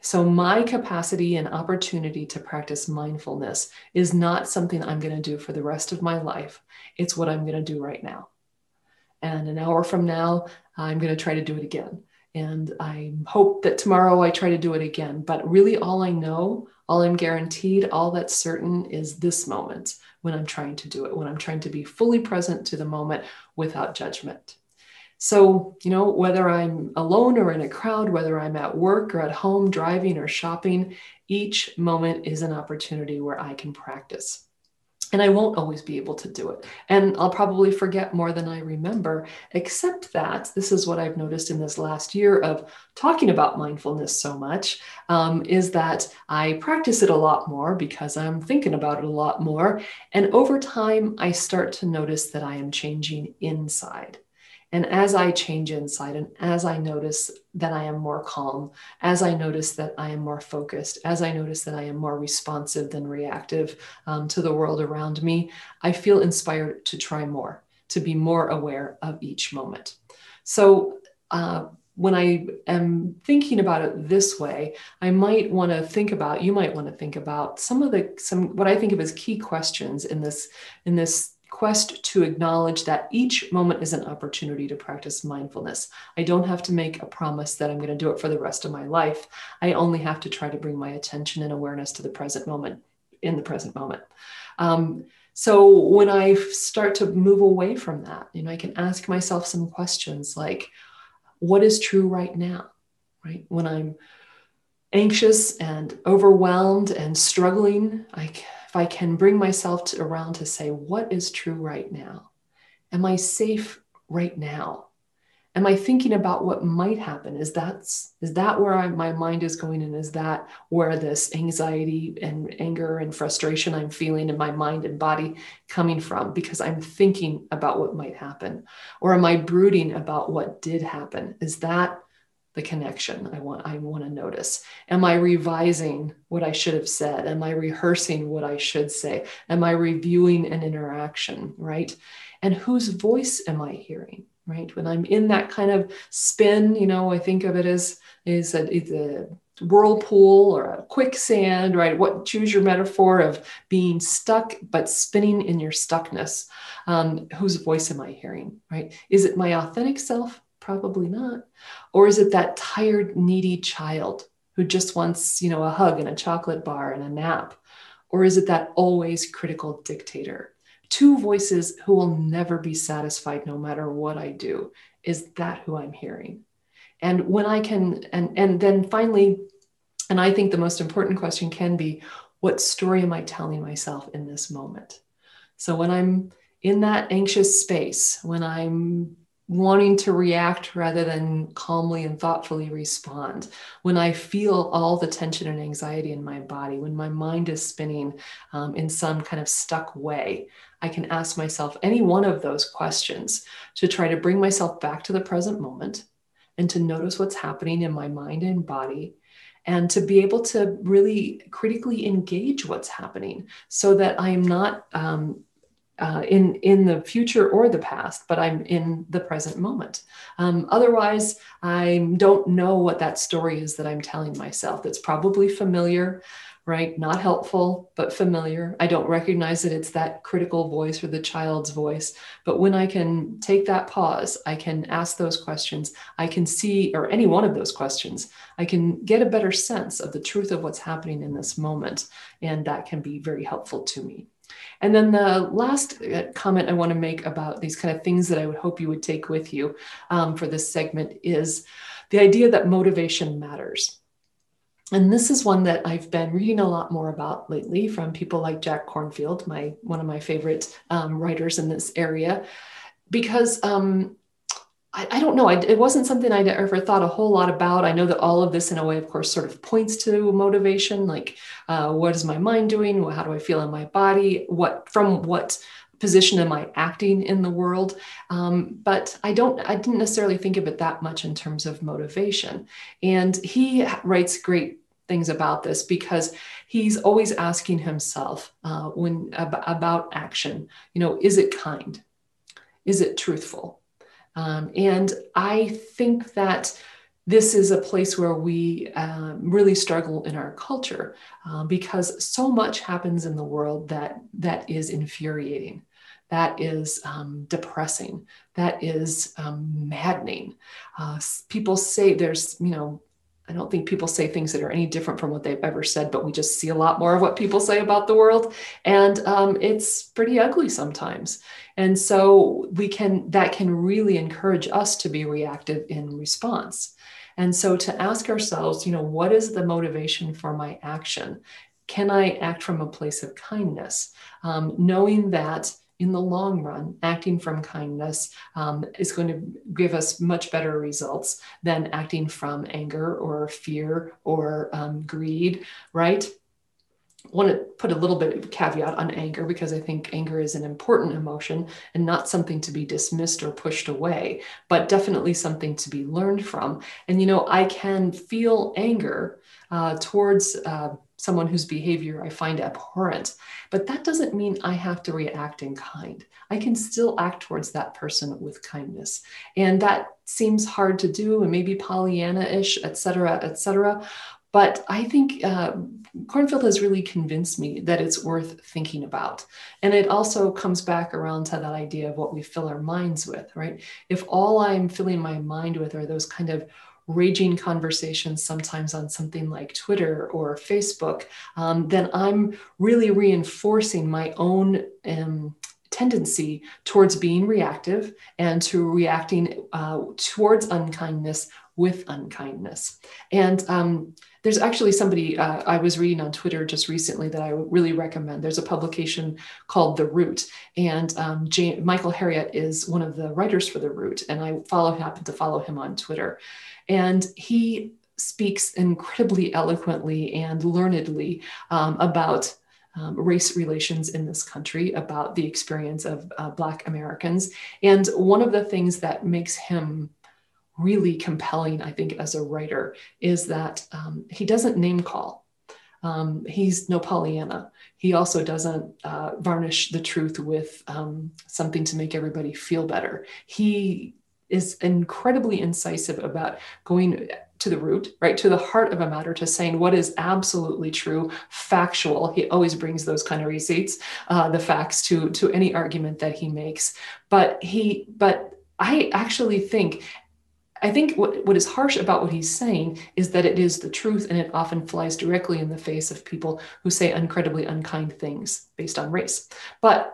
So my capacity and opportunity to practice mindfulness is not something I'm going to do for the rest of my life. It's what I'm going to do right now. And an hour from now, I'm going to try to do it again. And I hope that tomorrow I try to do it again. But really all I know, all I'm guaranteed, all that's certain is this moment when I'm trying to do it, when I'm trying to be fully present to the moment without judgment. So, you know, whether I'm alone or in a crowd, whether I'm at work or at home, driving or shopping, each moment is an opportunity where I can practice. And I won't always be able to do it. And I'll probably forget more than I remember, except that this is what I've noticed in this last year of talking about mindfulness so much, um, is that I practice it a lot more because I'm thinking about it a lot more. And over time, I start to notice that I am changing inside. And as I change inside, and as I notice that I am more calm, as I notice that I am more focused, as I notice that I am more responsive than reactive um, to the world around me, I feel inspired to try more, to be more aware of each moment. So uh, when I am thinking about it this way, I might want to think about, you might want to think about some of the, some what I think of as key questions in this, in this quest to acknowledge that each moment is an opportunity to practice mindfulness. I don't have to make a promise that I'm going to do it for the rest of my life. I only have to try to bring my attention and awareness to the present moment, in the present moment. Um, so when I start to move away from that, you know, I can ask myself some questions like, what is true right now, right? When I'm anxious and overwhelmed and struggling, I can If I can bring myself to, around to say, what is true right now? Am I safe right now? Am I thinking about what might happen? Is that, is that where I, my mind is going? And is that where this anxiety and anger and frustration I'm feeling in my mind and body coming from? Because I'm thinking about what might happen. Or am I brooding about what did happen? Is that the connection I want, I want to notice? Am I revising what I should have said? Am I rehearsing what I should say? Am I reviewing an interaction, right? And whose voice am I hearing, right? When I'm in that kind of spin, you know, I think of it as is a, it's a whirlpool or a quicksand, right? What, choose your metaphor of being stuck, but spinning in your stuckness. Um, whose voice am I hearing, right? Is it my authentic self? Probably not. Or is it that tired, needy child who just wants, you know, a hug and a chocolate bar and a nap? Or is it that always critical dictator? Two voices who will never be satisfied no matter what I do. Is that who I'm hearing? And when I can, and, and then finally, and I think the most important question can be, what story am I telling myself in this moment? So when I'm in that anxious space, when I'm wanting to react rather than calmly and thoughtfully respond, when I feel all the tension and anxiety in my body, when my mind is spinning um, in some kind of stuck way, I can ask myself any one of those questions to try to bring myself back to the present moment and to notice what's happening in my mind and body, and to be able to really critically engage what's happening so that I'm not um, Uh, in, in the future or the past, but I'm in the present moment. Um, otherwise, I don't know what that story is that I'm telling myself. That's probably familiar, right? Not helpful, but familiar. I don't recognize that it's that critical voice or the child's voice. But when I can take that pause, I can ask those questions. I can see, or any one of those questions, I can get a better sense of the truth of what's happening in this moment. And that can be very helpful to me. And then the last comment I want to make about these kind of things that I would hope you would take with you um, for this segment is the idea that motivation matters. And this is one that I've been reading a lot more about lately from people like Jack Kornfield, my one of my favorite um, writers in this area, because um, I, I don't know, I, it wasn't something I'd ever thought a whole lot about. I know that all of this in a way, of course, sort of points to motivation, like uh, what is my mind doing? How do I feel in my body? What, from what position am I acting in the world? Um, but I don't, I didn't necessarily think of it that much in terms of motivation. And he writes great things about this because he's always asking himself uh, when ab- about action, you know, is it kind? Is it truthful? Um, and I think that this is a place where we um, really struggle in our culture uh, because so much happens in the world that that is infuriating, that is um, depressing, that is um, maddening. Uh, people say there's, you know, I don't think people say things that are any different from what they've ever said, but we just see a lot more of what people say about the world. And um, it's pretty ugly sometimes. And so we can, that can really encourage us to be reactive in response. And so to ask ourselves, you know, what is the motivation for my action? Can I act from a place of kindness? Um, knowing that in the long run, acting from kindness um, is going to give us much better results than acting from anger or fear or um, greed, right? I want to put a little bit of a caveat on anger because I think anger is an important emotion and not something to be dismissed or pushed away, but definitely something to be learned from. And, you know, I can feel anger uh, towards uh, someone whose behavior I find abhorrent, but that doesn't mean I have to react in kind. I can still act towards that person with kindness. And that seems hard to do and maybe Pollyanna-ish, et cetera, et cetera. But I think uh, Kornfield has really convinced me that it's worth thinking about. And it also comes back around to that idea of what we fill our minds with, right? If all I'm filling my mind with are those kind of raging conversations, sometimes on something like Twitter or Facebook, um, then I'm really reinforcing my own um, tendency towards being reactive and to reacting uh, towards unkindness with unkindness. And um, there's actually somebody uh, I was reading on Twitter just recently that I would really recommend. There's a publication called The Root, and um, Jay, Michael Harriot is one of the writers for The Root, and I follow happen to follow him on Twitter. And he speaks incredibly eloquently and learnedly um, about um, race relations in this country, about the experience of uh, Black Americans. And one of the things that makes him really compelling, I think, as a writer, is that um, he doesn't name call. Um, he's no Pollyanna. He also doesn't uh, varnish the truth with um, something to make everybody feel better. He is incredibly incisive about going to the root, right, to the heart of a matter, to saying what is absolutely true, factual. He always brings those kind of receipts, uh, the facts to to any argument that he makes. But he, but I actually think. I think what, what is harsh about what he's saying is that it is the truth, and it often flies directly in the face of people who say incredibly unkind things based on race. But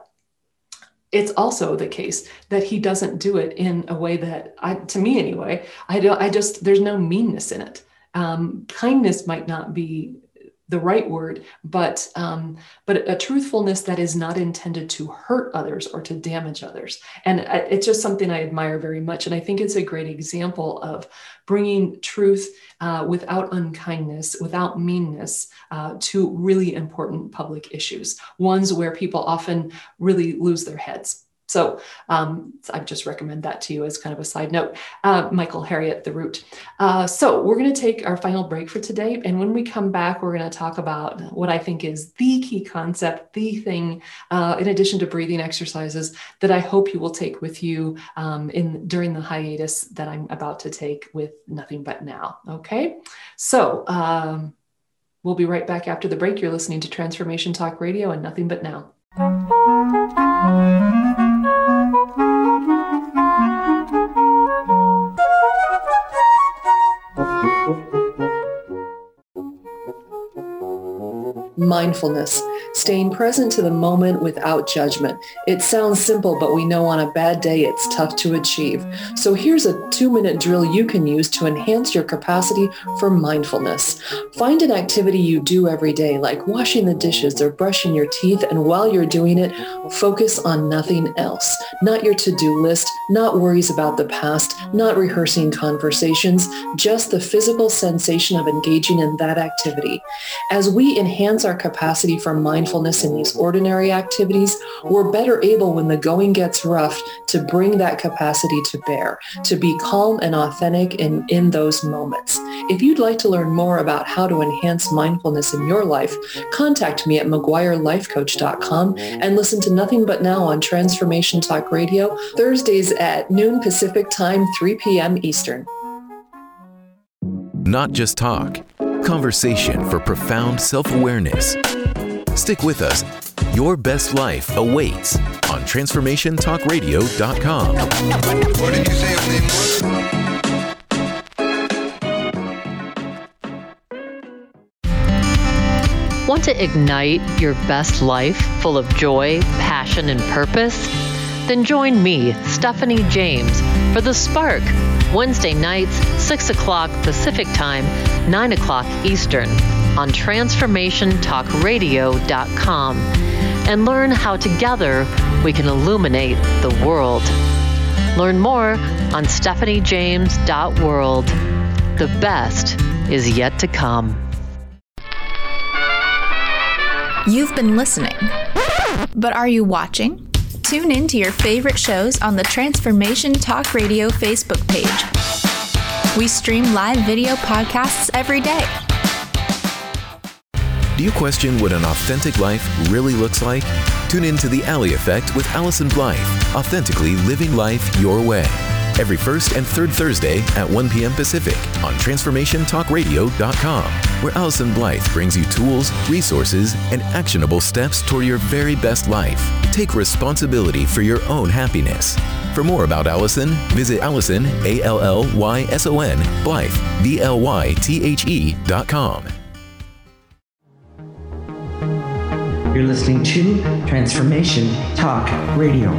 it's also the case that he doesn't do it in a way that, I, to me anyway, I don't. I just there's no meanness in it. Um, kindness might not be the right word, but um, but a truthfulness that is not intended to hurt others or to damage others. And it's just something I admire very much. And I think it's a great example of bringing truth uh, without unkindness, without meanness uh, to really important public issues, ones where people often really lose their heads. So um, I just recommend that to you as kind of a side note. Uh, Michael Harriot, The Root. Uh, so we're going to take our final break for today. And when we come back, we're going to talk about what I think is the key concept, the thing, uh, in addition to breathing exercises, that I hope you will take with you um, in during the hiatus that I'm about to take with Nothing But Now. Okay, so um, we'll be right back after the break. You're listening to Transformation Talk Radio and Nothing But Now. Mindfulness, staying present to the moment without judgment. It sounds simple, but we know on a bad day it's tough to achieve. So here's a two-minute drill you can use to enhance your capacity for mindfulness. Find an activity you do every day, like washing the dishes or brushing your teeth, and while you're doing it, focus on nothing else. Not your to-do list, not worries about the past, not rehearsing conversations, just the physical sensation of engaging in that activity. As we enhance our capacity for mindfulness in these ordinary activities, we're better able when the going gets rough to bring that capacity to bear, to be calm and authentic in, in those moments. If you'd like to learn more about how to enhance mindfulness in your life, contact me at mcguire life coach dot com and listen to Nothing But Now on Transformation Talk Radio, Thursdays at noon Pacific Time, three p.m. Eastern. Not just talk, conversation for profound self-awareness. Stick with us. Your best life awaits on transformation talk radio dot com. What did you say your name was? Want to ignite your best life full of joy, passion, and purpose? Then join me, Stephanie James, for The Spark, Wednesday nights, six o'clock Pacific Time, nine o'clock Eastern, on transformation talk radio dot com, and learn how together we can illuminate the world. Learn more on stephanie james dot world. The best is yet to come. You've been listening, but are you watching? Tune in to your favorite shows on the Transformation Talk Radio Facebook page. We stream live video podcasts every day. Do you question what an authentic life really looks like? Tune in to The Alley Effect with Allison Blythe, authentically living life your way. Every first and third Thursday at one p.m. Pacific on transformation talk radio dot com, where Allison Blythe brings you tools, resources, and actionable steps toward your very best life. Take responsibility for your own happiness. For more about Allison, visit Allison, A L L Y S O N, Blythe, B L Y T H E dot com. You're listening to Transformation Talk Radio.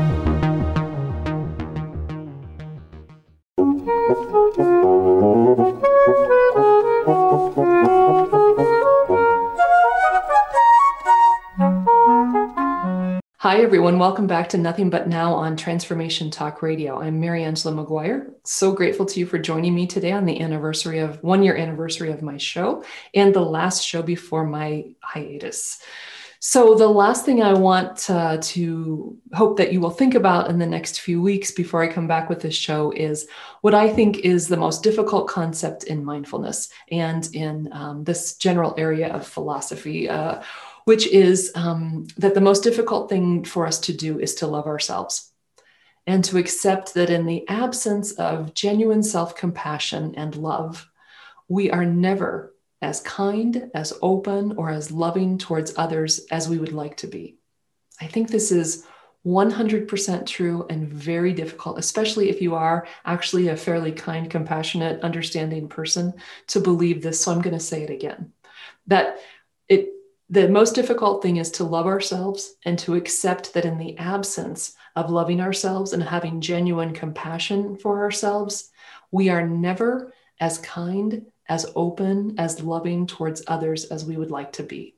Hi, everyone. Welcome back to Nothing But Now on Transformation Talk Radio. I'm Mary Angela McGuire. So grateful to you for joining me today on the anniversary of one year anniversary of my show and the last show before my hiatus. So the last thing I want uh, to hope that you will think about in the next few weeks before I come back with this show is what I think is the most difficult concept in mindfulness and in um, this general area of philosophy, uh, which is um, that the most difficult thing for us to do is to love ourselves and to accept that in the absence of genuine self-compassion and love, we are never as kind, as open, or as loving towards others as we would like to be. I think this is one hundred percent true and very difficult, especially if you are actually a fairly kind, compassionate, understanding person, to believe this. So I'm going to say it again, that it the most difficult thing is to love ourselves and to accept that in the absence of loving ourselves and having genuine compassion for ourselves, we are never as kind, as open, as loving towards others as we would like to be.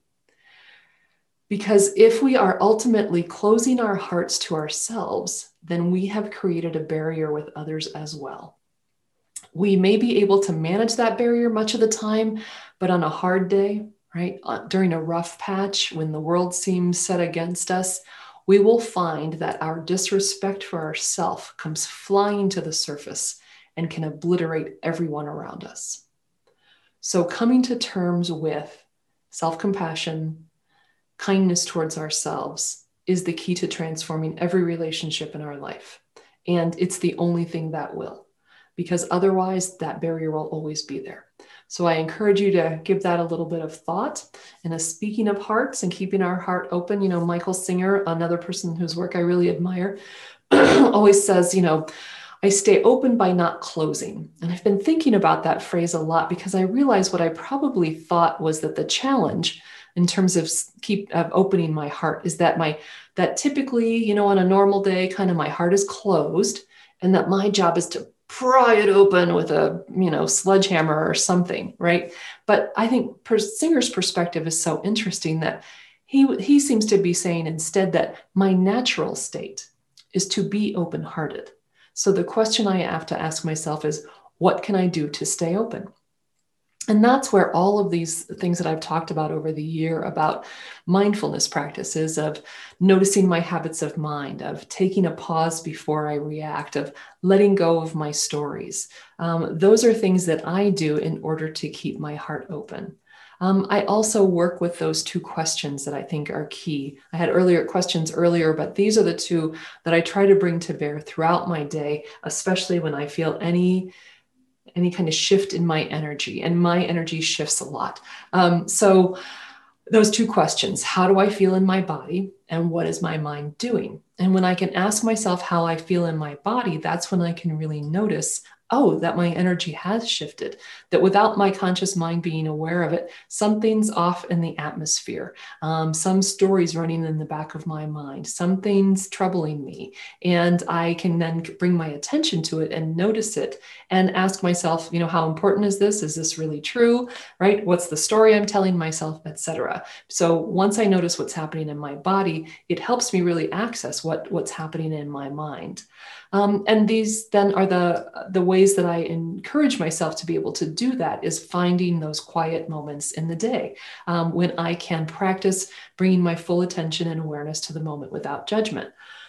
Because if we are ultimately closing our hearts to ourselves, then we have created a barrier with others as well. We may be able to manage that barrier much of the time, but on a hard day, right, during a rough patch, when the world seems set against us, we will find that our disrespect for ourselves comes flying to the surface and can obliterate everyone around us. So coming to terms with self-compassion, kindness towards ourselves is the key to transforming every relationship in our life. And it's the only thing that will, because otherwise that barrier will always be there. So I encourage you to give that a little bit of thought. And as speaking of hearts and keeping our heart open, you know, Michael Singer, another person whose work I really admire, always says, you know, I stay open by not closing. And I've been thinking about that phrase a lot because I realized what I probably thought was that the challenge in terms of keep of opening my heart is that my that typically, you know, on a normal day, kind of my heart is closed, and that my job is to pry it open with a, you know, sledgehammer or something, right? But I think per Singer's perspective is so interesting that he he seems to be saying instead that my natural state is to be open-hearted. So the question I have to ask myself is, what can I do to stay open? And that's where all of these things that I've talked about over the year about mindfulness practices, of noticing my habits of mind, of taking a pause before I react, of letting go of my stories. Um, those are things that I do in order to keep my heart open. Um, I also work with those two questions that I think are key. I had earlier questions earlier, but these are the two that I try to bring to bear throughout my day, especially when I feel any any kind of shift in my energy, and my energy shifts a lot. Um, so those two questions, how do I feel in my body and what is my mind doing? And when I can ask myself how I feel in my body, that's when I can really notice, oh, that my energy has shifted, that without my conscious mind being aware of it, something's off in the atmosphere. Um, some stories running in the back of my mind, something's troubling me. And I can then bring my attention to it and notice it and ask myself, you know, how important is this? Is this really true? Right? What's the story I'm telling myself, et cetera. So once I notice what's happening in my body, it helps me really access what, what's happening in my mind. Um, and these then are the, the ways that I encourage myself to be able to do that, is finding those quiet moments in the day um, when I can practice bringing my full attention and awareness to the moment without judgment.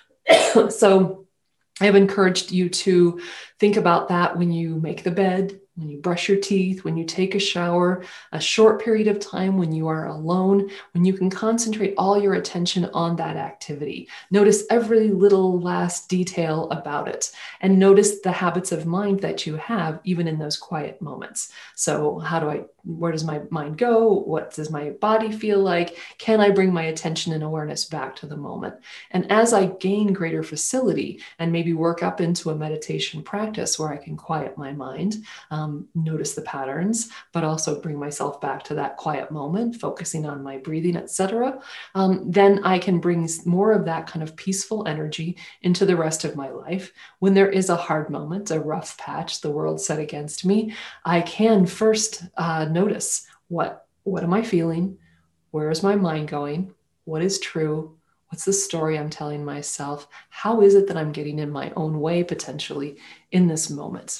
So I've encouraged you to think about that when you make the bed, when you brush your teeth, when you take a shower, a short period of time when you are alone, when you can concentrate all your attention on that activity. Notice every little last detail about it, and notice the habits of mind that you have even in those quiet moments. So how do I, where does my mind go? What does my body feel like? Can I bring my attention and awareness back to the moment? And as I gain greater facility and maybe work up into a meditation practice where I can quiet my mind, um, Um, notice the patterns, but also bring myself back to that quiet moment, focusing on my breathing, et cetera, um, then I can bring more of that kind of peaceful energy into the rest of my life. When there is a hard moment, a rough patch, the world set against me, I can first uh, notice what, what am I feeling? Where is my mind going? What is true? What's the story I'm telling myself? How is it that I'm getting in my own way potentially in this moment?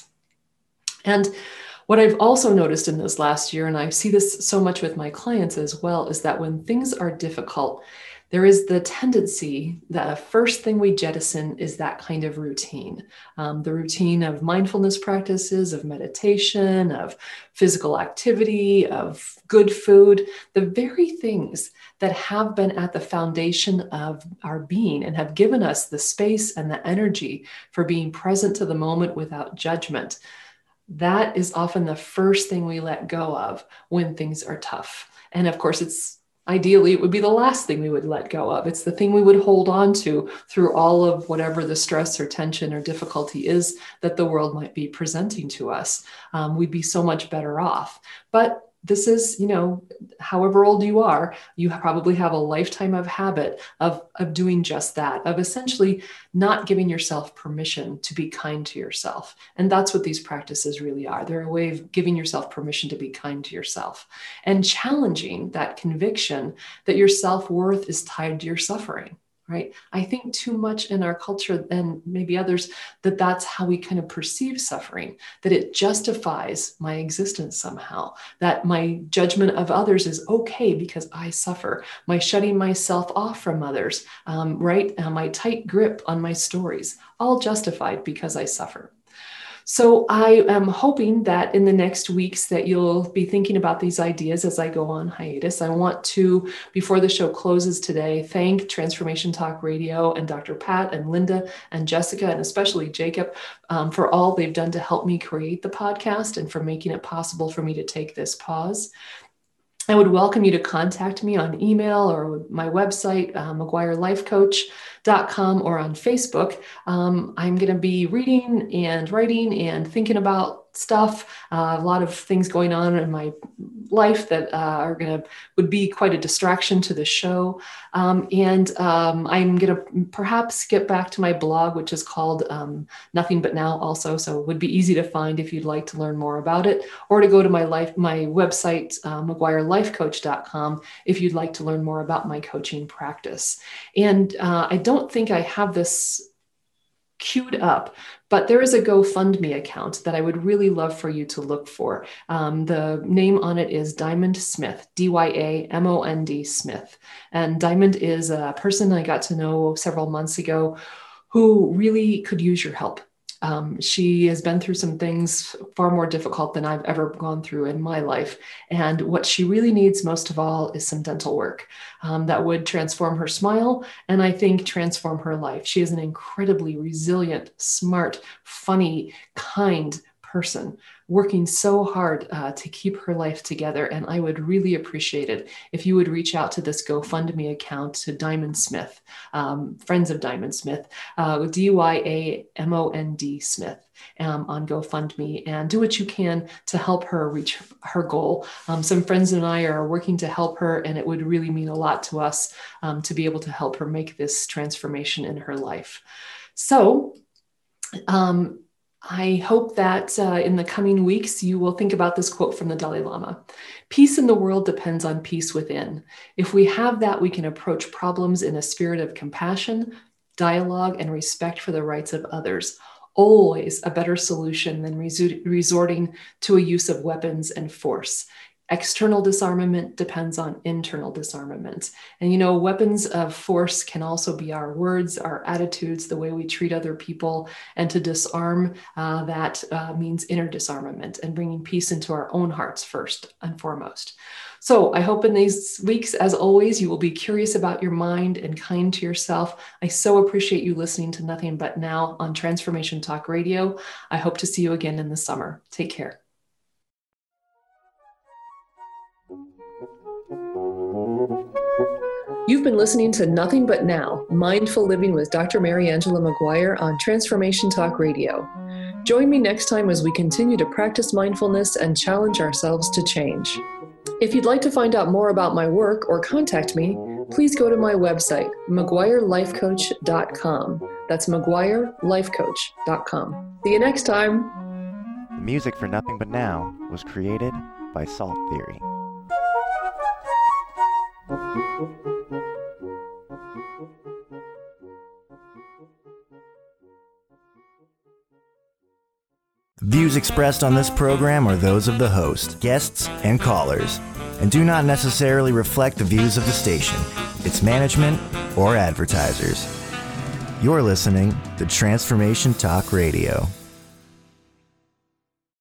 And what I've also noticed in this last year, and I see this so much with my clients as well, is that when things are difficult, there is the tendency that the first thing we jettison is that kind of routine, um, the routine of mindfulness practices, of meditation, of physical activity, of good food, the very things that have been at the foundation of our being and have given us the space and the energy for being present to the moment without judgment. That is often the first thing we let go of when things are tough. And of course, it's ideally, it would be the last thing we would let go of. It's the thing we would hold on to through all of whatever the stress or tension or difficulty is that the world might be presenting to us. Um, we'd be so much better off. But this is, you know, however old you are, you probably have a lifetime of habit of, of doing just that, of essentially not giving yourself permission to be kind to yourself. And that's what these practices really are. They're a way of giving yourself permission to be kind to yourself and challenging that conviction that your self-worth is tied to your suffering. Right? I think too much in our culture, and maybe others, that that's how we kind of perceive suffering, that it justifies my existence somehow, that my judgment of others is okay because I suffer, my shutting myself off from others, um, right? Uh, my tight grip on my stories, all justified because I suffer. So I am hoping that in the next weeks that you'll be thinking about these ideas as I go on hiatus. I want to, before the show closes today, thank Transformation Talk Radio and Doctor Pat and Linda and Jessica, and especially Jacob, um, for all they've done to help me create the podcast and for making it possible for me to take this pause. I would welcome you to contact me on email or my website, uh, mcguire life coach dot com, or on Facebook. Um, I'm going to be reading and writing and thinking about stuff, uh, a lot of things going on in my life that uh, are going to, would be quite a distraction to the show. Um, and um, I'm going to perhaps get back to my blog, which is called um, Nothing But Now also. So it would be easy to find if you'd like to learn more about it, or to go to my life, my website, uh, mcguire life coach dot com, if you'd like to learn more about my coaching practice. And uh, I don't think I have this queued up, but there is a GoFundMe account that I would really love for you to look for. Um, the name on it is Diamond Smith, D Y A M O N D Smith. And Diamond is a person I got to know several months ago who really could use your help. Um, she has been through some things far more difficult than I've ever gone through in my life. And what she really needs most of all is some dental work um, that would transform her smile and I think transform her life. She is an incredibly resilient, smart, funny, kind person. person working so hard uh, to keep her life together. And I would really appreciate it if you would reach out to this GoFundMe account to Diamond Smith, um, Friends of Diamond Smith, uh, D Y A M O N D Smith. Um, on GoFundMe, and do what you can to help her reach her goal. Um, some friends and I are working to help her, and it would really mean a lot to us um, to be able to help her make this transformation in her life. So um, I hope that uh, in the coming weeks, you will think about this quote from the Dalai Lama. Peace in the world depends on peace within. If we have that, we can approach problems in a spirit of compassion, dialogue, and respect for the rights of others. Always a better solution than resu- resorting to a use of weapons and force. External disarmament depends on internal disarmament. And you know, weapons of force can also be our words, our attitudes, the way we treat other people. And to disarm, uh, that uh, means inner disarmament and bringing peace into our own hearts first and foremost. So I hope in these weeks, as always, you will be curious about your mind and kind to yourself. I so appreciate you listening to Nothing But Now on Transformation Talk Radio. I hope to see you again in the summer. Take care. You've been listening to Nothing But Now, Mindful Living with Doctor Mary Angela McGuire on Transformation Talk Radio. Join me next time as we continue to practice mindfulness and challenge ourselves to change. If you'd like to find out more about my work or contact me, please go to my website, mcguire life coach dot com. That's mcguire life coach dot com. See you next time. The music for Nothing But Now was created by Salt Theory. Views expressed on this program are those of the host, guests, and callers, and do not necessarily reflect the views of the station, its management, or advertisers. You're listening to Transformation Talk Radio.